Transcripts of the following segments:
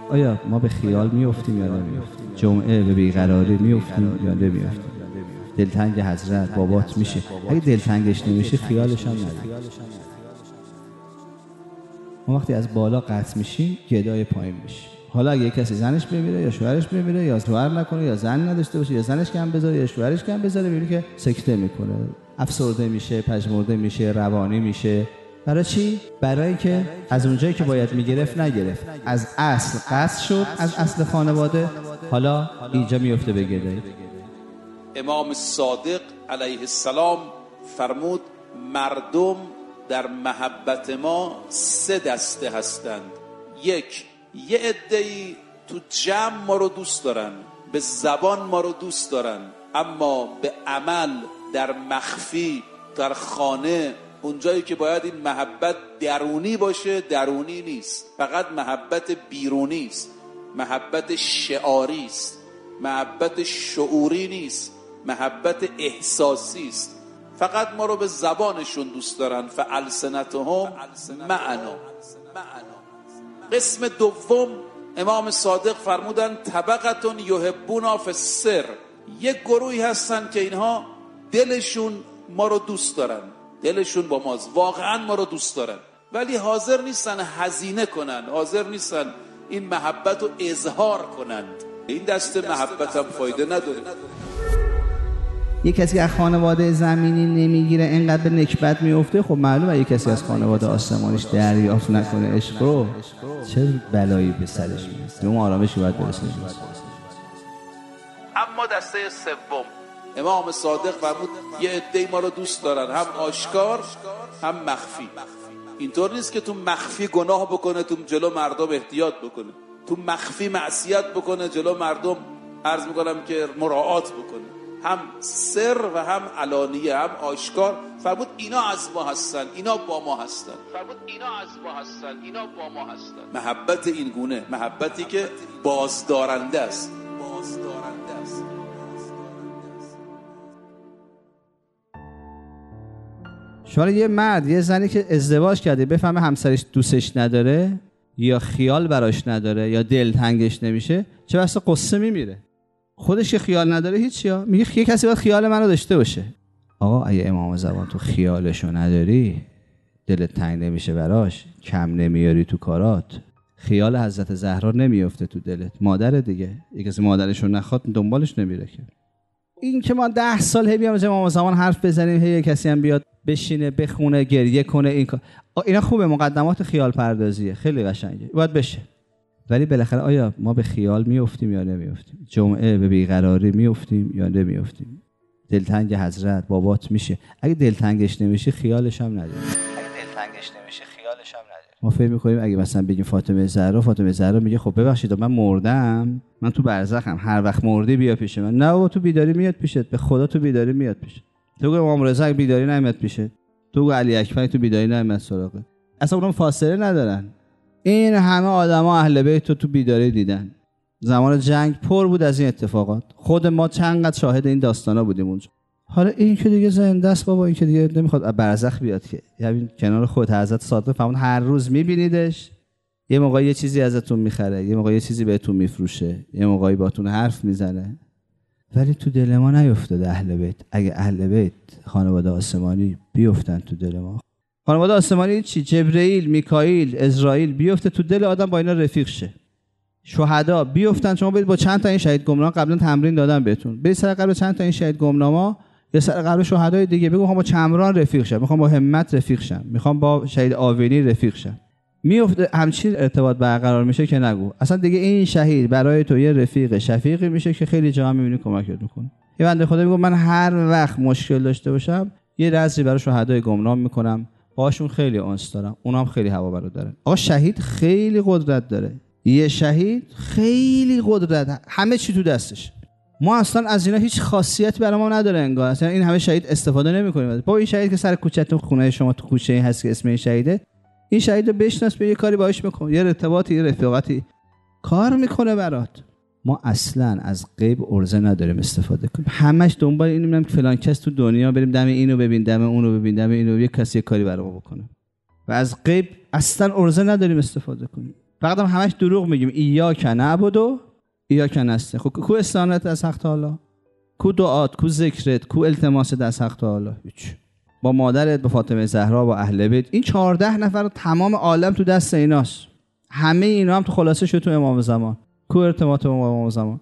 آیا ما به خیال میافتیم یا نمیافتیم؟ جمعه به بیقراری میافتیم یا نمیافتیم؟ دلتنگ حضرت بابات میشه، اگه دلتنگش نمیشه خیالش هم نداره. ما وقتی از بالا قطع میشیم گدای پایین میشیم. حالا اگه کسی زنش بمیره یا شوهرش بمیره یا شوهر نکنه یا زن نداشته باشه یا زنش کم بذاره یا شوهرش کم بذاره، میبینی که سکته میکنه، افسرده میشه، پژمرده میشه، روانی میشه. برای چی؟ برای که از اونجایی که باید میگرفت نگرفت، از اصل قطع شد، از اصل خانواده، حالا اینجا میفته به گدایی. امام صادق علیه السلام فرمود مردم در محبت ما 3 دسته هستند. یک، یه عده‌ای تو جمع ما رو دوست دارن، به زبان ما رو دوست دارن، اما به عمل در مخفی در خانه اونجایی که باید این محبت درونی باشه درونی نیست، فقط محبت بیرونی است، محبت شعاری است، محبت شعوری نیست، محبت احساسی است. فقط ما رو به زبانشون دوست دارن. فالسنتهم معنا. قسم دوم امام صادق فرمودن طبقتون یحبونا فی السر، یک گروهی هستن که اینها دلشون ما رو دوست دارن، دلشون با ماست، واقعا ما رو دوست دارن، ولی حاضر نیستن هزینه کنن، حاضر نیستن این محبت رو اظهار کنند. این دسته محبت هم فایده نداره. یک کسی از خانواده زمینی نمیگیره اینقدر به نکبت میفته، خب معلومه یک کسی از خانواده آسمانیش دریافت نکنه عشق رو، چه بلایی به سرش میاد، اون آرامشی باید برسه. اما دسته سوم امام صادق فرمود یه عده‌ای ما رو دوست دارن، هم آشکار هم مخفی. اینطور نیست که تو مخفی گناه بکنه تو جلو مردم احتیاط بکنه، تو مخفی معصیت بکنه جلو مردم عرض میکنم که مراعات بکنه، هم سر و هم علانیه، هم آشکار. فرمود اینا از ما هستن، اینا با ما هستن. فرمود اینا از ما هستن، اینا با ما هستن. محبت این گونه، محبتی که بازدارنده است، بازدارنده است. شما یه مرد یه زنی که ازدواج کرده بفهمه همسرش دوستش نداره یا خیال براش نداره یا دلتنگش نمیشه، چه بسا قصه میمیره. خودش که خیال نداره هیچیا، میگه یه کسی باید خیال منو داشته باشه. آقا اگه امام زمان تو خیالشو نداری، دلت تنگ نمیشه براش، کم نمیاری تو کارات، خیال حضرت زهرا نمیافته تو دلت، مادر دیگه، یه کسی مادرشو نخواد دنبالش نمیره که. این که ما 10 سال بیام امام زمان حرف بزنیم، هی کسی هم بیاد بشینه بخونه گریه کنه، این اینا خوبه، مقدمات خیال پردازیه، خیلی قشنگه، باید بشه. ولی بالاخره آیا ما به خیال میافتیم یا نمیافتیم؟ جمعه به بیقراری میافتیم یا نمیافتیم؟ دلتنگ حضرت بابات میشه، اگه دلتنگش نمیشه خیالش هم نداره. اگه دلتنگش نمیشه خیالش هم نداره. ما فکر می‌کنیم اگه مثلا بگیم فاطمه زهرا میگه خب ببخشید من مردم، من تو برزخم، هر وقت مردی بیا پیش من. نه بابا تو بیداری میاد پیشت، به خدا تو بیداری میاد پیشت. تو گفت امام رضا بیداری نمیاد پیشت، تو گفت علی اکبر تو بیداری نمیاد سراغت. اصلا اونم فاصله ندارن. این همه آدما اهل بیت تو بیداری دیدن. زمان جنگ پر بود از این اتفاقات. خود ما چندقدر شاهد این داستانا بودیم اونجا. حالا این که دیگه زنده است بابا، این که دیگه نمیخواد برزخ بیاد که. یعنی کنار خود حضرت صادق فرمود هر روز میبینیدش، یه موقع یه چیزی ازتون میخره، یه موقع یه چیزی بهتون میفروشه، یه موقعی باهاتون حرف میزنه. ولی تو دل ما نیفتاده اهل بیت. اگه اهل بیت خانواده آسمانی بیفتن تو دل ما، خانواده آسمانی چی؟ جبرئیل، میکائیل، اسرائیل بیفته تو دل آدم، با اینا رفیق شه. شهدا بیفتن. شما برید با چند تا این شهید گمنام قبلا تمرین دادم بهتون، برید سر قبر چند تا این شهید گمناما یا سر قبر شهدای دیگه، بگو میخوام با چمران رفیق شم، میخوام با همت رفیق شم، میخوام با شهید آوینی رفیق شم. میفته همچین ارتباط برقرار میشه که نگو. اصلا دیگه این شهید برای تو یه رفیق شفیقی میشه که خیلی جا میبینی کمکت میکنه. یه بنده خدا میگه من هر وقت مشکل داشته باشم یه رزی برای شهدای گمنام میکنم، باشون خیلی انس دارم، اونام خیلی هوا برو دارن. آقا شهید خیلی قدرت داره، یه شهید خیلی قدرت، همه چی تو دستش. ما اصلا از اینا هیچ خاصیتی برای ما نداره انگار، اصلا این همه شهید استفاده نمی‌کنیم. با این شهید که سر کوچه‌تون خونه شما تو کوچه‌ای هست که اسم این شهیده، این شهید رو بشناس، به یه کاری باهاش بکن، یه ارتباطی، یه رفاقتی کار میکنه برات. ما اصلا از غیب ارزه نداریم استفاده کنیم، همش دنبال اینیم میریم فلان کس تو دنیا بریم دم اینو ببین، دم اونو ببین، دم اینو، یه کسی یه کاری برام بکنه. و از غیب اصلا ارزه نداریم استفاده کنیم. فقط هم همش دروغ میگیم. ایاک نعبد و ایاک نستعین. خب کو استعانت از حق تعالی؟ کو دعات؟ کو ذکرت؟ کو التماست از حق تعالی؟ هیچ. با مادرت، با فاطمه زهرا، با اهل بیت، این 14 نفر تمام عالم تو دست ایناست. همه اینا هم تو خلاصه شد تو امام زمان. کو ارتباط با امام زمان؟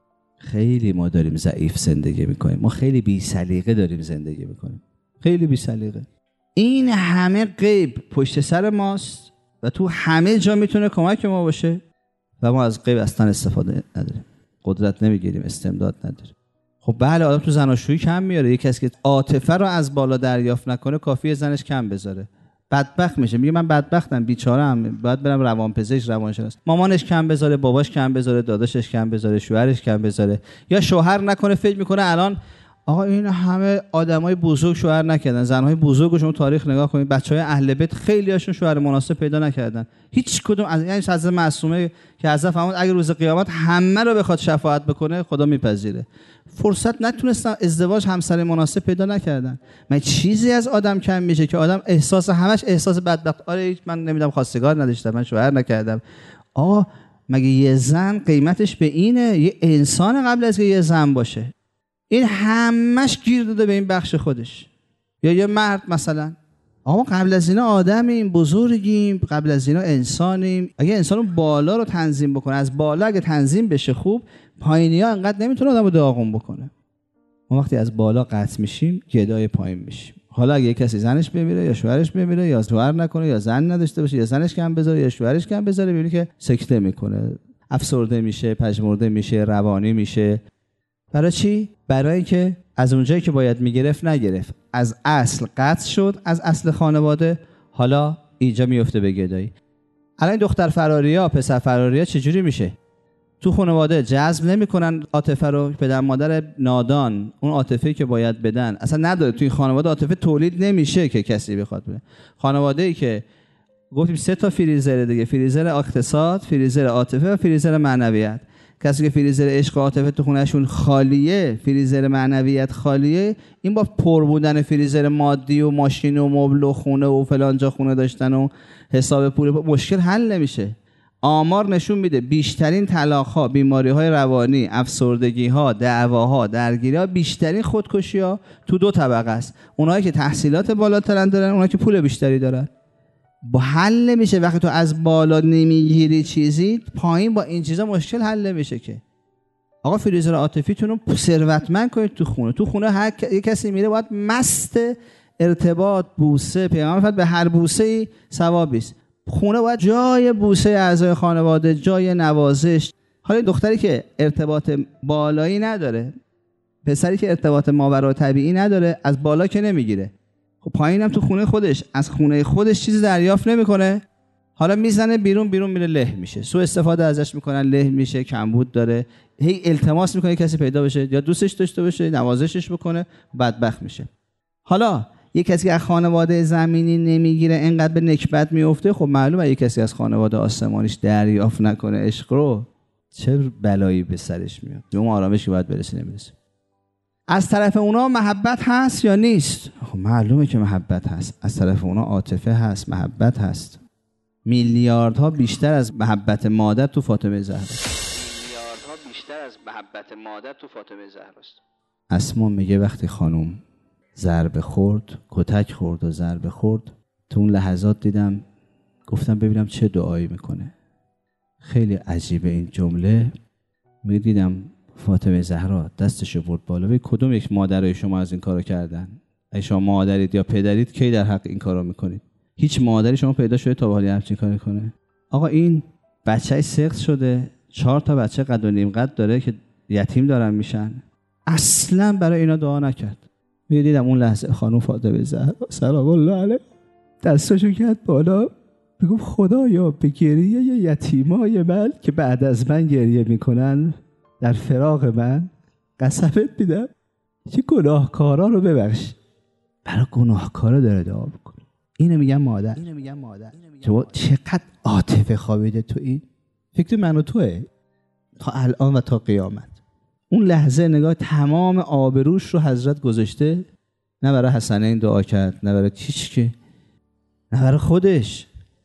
خیلی ما داریم ضعیف زندگی میکنیم. ما خیلی بی سلیقه داریم زندگی میکنیم. خیلی بی سلیقه. این همه غیب پشت سر ماست و تو همه جا میتونه کمک ما باشه و ما از غیب اصلا استفاده نداریم. قدرت نمیگیریم، استمداد نداریم. خب بله، آدم تو زناشویی کم میاره. یک کسی که عاطفه رو از بالا دریافت نکنه کافیه زنش کم بذاره، بدبخت میشه. میگه من بدبختم، بیچاره‌ام، باید برم روانپزشک، روانشناس. مامانش کم بذاره، باباش کم بذاره، داداشش کم بذاره، شوهرش کم بذاره. یا شوهر نکنه، فکر میکنه الان آقا این همه آدمای بزرگ شوهر نکردن، زنهای بزرگ. شما تاریخ نگاه کنید، بچهای اهل بیت خیلی هاشون شوهر مناسب پیدا نکردن. هیچ کدوم از یعنی حضرت معصومه که حضرت فرمود اگه روز قیامت همه رو بخواد شفاعت بکنه خدا میپذیره. فرصت نتونستن، ازدواج، همسر مناسب پیدا نکردن. من چیزی از آدم کم میشه که آدم احساس، همش احساس بدبخت، آره من نمیدونم خواستگار نداشتم، من شوهر نکردم. آقا مگه یه زن قیمتش به اینه؟ یه انسان قبل از که یه زن باشه. این همش گیر داده به این بخش خودش. یا یه مرد مثلا، آقا قبل از اینا آدمیم، بزرگیم، قبل از اینا انسانیم. اگه انسانو بالا رو تنظیم بکنه، از بالا اگه تنظیم بشه خوب، پایینی‌ها انقدر نمیتونه آدمو داغون بکنه. ما وقتی از بالا قطع میشیم گدای پایین میشیم. حالا اگه کسی زنش بمیره یا شوهرش بمیره یا شوهر نکنه یا زن نداشته باشه یا زنش کم بذاره یا شوهرش کم بذاره، ببینی که سکته میکنه، افسرده میشه، پژمرده میشه، روانی میشه. برای چی؟ برای اینکه از اونجایی که باید میگرفت نگرفت، از اصل قطع شد، از اصل خانواده، حالا اینجا میفته به گدایی. الان دختر فراریا، پسر فراریا چجوری میشه؟ تو خانواده جذب نمیکنن عاطفه رو. پدر مادر نادان اون عاطفه‌ای که باید بدن اصلا نداره. تو این خانواده عاطفه تولید نمیشه که کسی بخواد بده. خانواده‌ای که گفتیم 3 تا فریزر دیگه، فریزر اقتصاد، فریزر عاطفه و فریزر معنویت. کسی که فریزر عشق و عاطفه تو خونهشون خالیه، فریزر معنویت خالیه، این با پر بودن فریزر مادی و ماشین و مبل و خونه و فلان جا خونه داشتن و حساب پول مشکل حل نمیشه. آمار نشون میده بیشترین طلاق‌ها، بیماری‌های روانی، افسردگی‌ها، دعواها، درگیری‌ها، بیشترین خودکشی‌ها تو 2 طبقه است. اونایی که تحصیلات بالاتر دارن، اونایی که پول بیشتری دارن. با حل نمیشه. وقتی تو از بالا نمیگیری چیزی، پایین با این چیزا مشکل حل نمیشه که. آقا فریزر عاطفیتون رو ثروتمند کنید تو خونه. تو خونه هر کسی میره باید مست ارتباط، بوسه. پیغمبر فرمود به هر بوسه‌ای ثوابی است. خونه باید جای بوسه اعضای خانواده، جای نوازش. حالا دختری که ارتباط بالایی نداره، پسری که ارتباط ماورا طبیعی نداره، از بالا که نمیگیره. خب پایینم تو خونه خودش، از خونه خودش چیزی دریافت نمیکنه. حالا میزنه بیرون میره له میشه، سوء استفاده ازش میکنن، له میشه، کمبود داره، هی التماس میکنه کسی پیدا بشه یا دوستش داشته باشه، نوازشش بکنه، بدبخت میشه. حالا یک کسی از خانواده زمینی نمیگیره، اینقدر به نکبت میفته. خب معلومه یک کسی از خانواده آسمانیش دریافت نکنه عشق رو، چه بلایی به سرش میاد. به اون آرامشی باید برسه، نمیرسه. از طرف اونا محبت هست یا نیست؟ خب معلومه که محبت هست. از طرف اونا عاطفه هست، محبت هست. میلیاردها بیشتر از محبت مادر تو فاطمه زهرا. میلیاردها بیشتر از محبت مادر تو فاطمه زهراست. اسما میگه وقتی خانم ضربه خورد، کتک خورد و ضربه خورد، تو اون لحظات دیدم، گفتم ببینم چه دعایی میکنه. خیلی عجیبه این جمله. میدیدم فاطمه زهرا دستشو برد بالا. به کدوم یک مادرای شما از این کارو کردن؟ اگه شما مادرید یا پدرید کی در حق این کارو میکنید؟ هیچ مادری شما پیدا شده تا به حال همچین کاری کنه؟ آقا این بچه‌ای سقط شده، 4 تا بچه قد و نیم قد داره که یتیم دارن میشن، اصلا برای اینا دعا نکرد. میدیدم اون لحظه خانم فاطمه زهرا سلام الله علیها دستشو کرد بالا، بگم خدایا به گریه یتیمای من که بعد از من گریه میکنن در فراق من قسمت میدم که گناهکارا رو ببخش. برای گناهکارا داره دعا بکنه. اینو میگم مادر. تو چقدر عاطفه خوابیده تو این. فکر من و توئه تا الان و تا قیامت. اون لحظه نگاه تمام آبروش رو حضرت گذاشته، نه برای حسنین دعا کرد، نه برای هیچ که، نه برای خودش.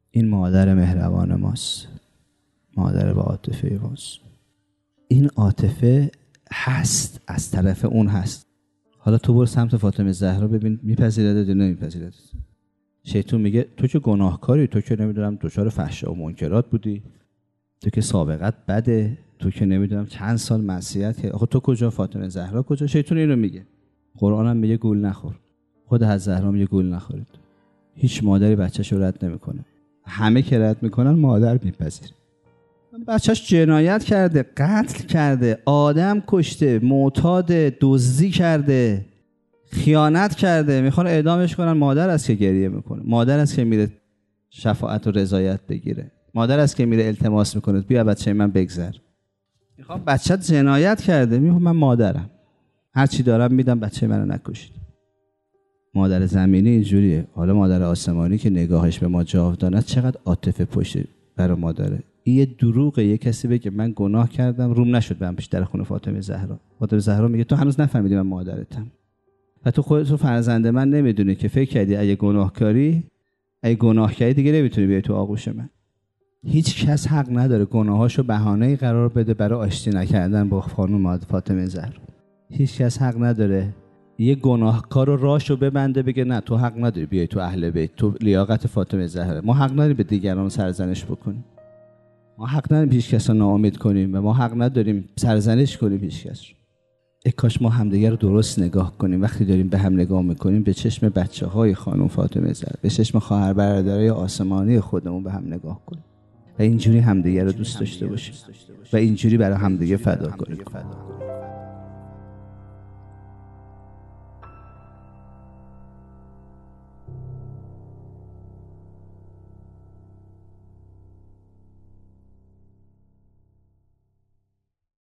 این مادر مهربان ماست، مادر با عاطفه ماست. این عاطفه هست، از طرف اون هست. حالا تو برو سمت فاطمه زهرا ببین میپذیرد یا نمیپذیرد. شیطان میگه تو که گناهکاری، تو که نمیدونم دچار فحشا و منکرات بودی، تو که سابقت بده، تو که نمیدونم چند سال معصیت کردی. آخه تو کجا؟ فاطمه زهرا کجا؟ شیطان اینو میگه. قرآن هم میگه گول نخور. خود حضرت زهرا میگه گول نخورید. هیچ مادری بچه‌شو رد نمیکنه. همه که رد میکنن مادر میپذیره. بچه‌ش جنایت کرده، قتل کرده، آدم کشته، معتاد دزدی کرده، خیانت کرده، میخوان اعدامش کنن. مادر است که گریه میکنه، مادر است که میره شفاعت و رضایت بگیره، مادر است که میره التماس میکنه بیا بچه من بگذر. میخوام بچه‌ت جنایت کرده، میگم من مادرم، هر چی دارم میدم بچه منو نکشید. مادر زمینی اینجوریه. حالا مادر آسمانی که نگاهش به ما جاودانه، چقدر عاطفه پشت برای مادره. این یه دروغه. یه کسی بگه من گناه کردم روم نشد برم پیش در خونه فاطمه زهرا. فاطمه زهرا میگه تو هنوز نفهمیدی من مادرتم و تو خودت رو فرزند من نمیدونی که فکر کردی اگه گناه کردی دیگه نمیتونی بیای تو آغوش من. هیچ کس حق نداره گناهاشو بهانه‌ای قرار بده برای آشتی نکردن با خانم فاطمه زهرا. هیچ کس حق نداره یه گناهکار رو راهشو ببنده بگه نه تو حق نداری بیای تو اهل بیت، تو لیاقت فاطمه زهرا. ما حق نداریم به دیگران سرزنش بکنیم. ما حق نداریم هیچ کس رو ناامید کنیم و ما حق نداریم سرزنش کنیم هیچ کس رو. کاش ما همدیگه رو درست نگاه کنیم. وقتی داریم به هم نگاه میکنیم به چشم بچه‌های خانم فاطمه زهرا، به چشم خواهر برادرای آسمانی خودمون به هم نگاه کنیم و اینجوری همدیگه رو دوست داشته باشیم و اینجوری برای همدیگه فدا کنیم.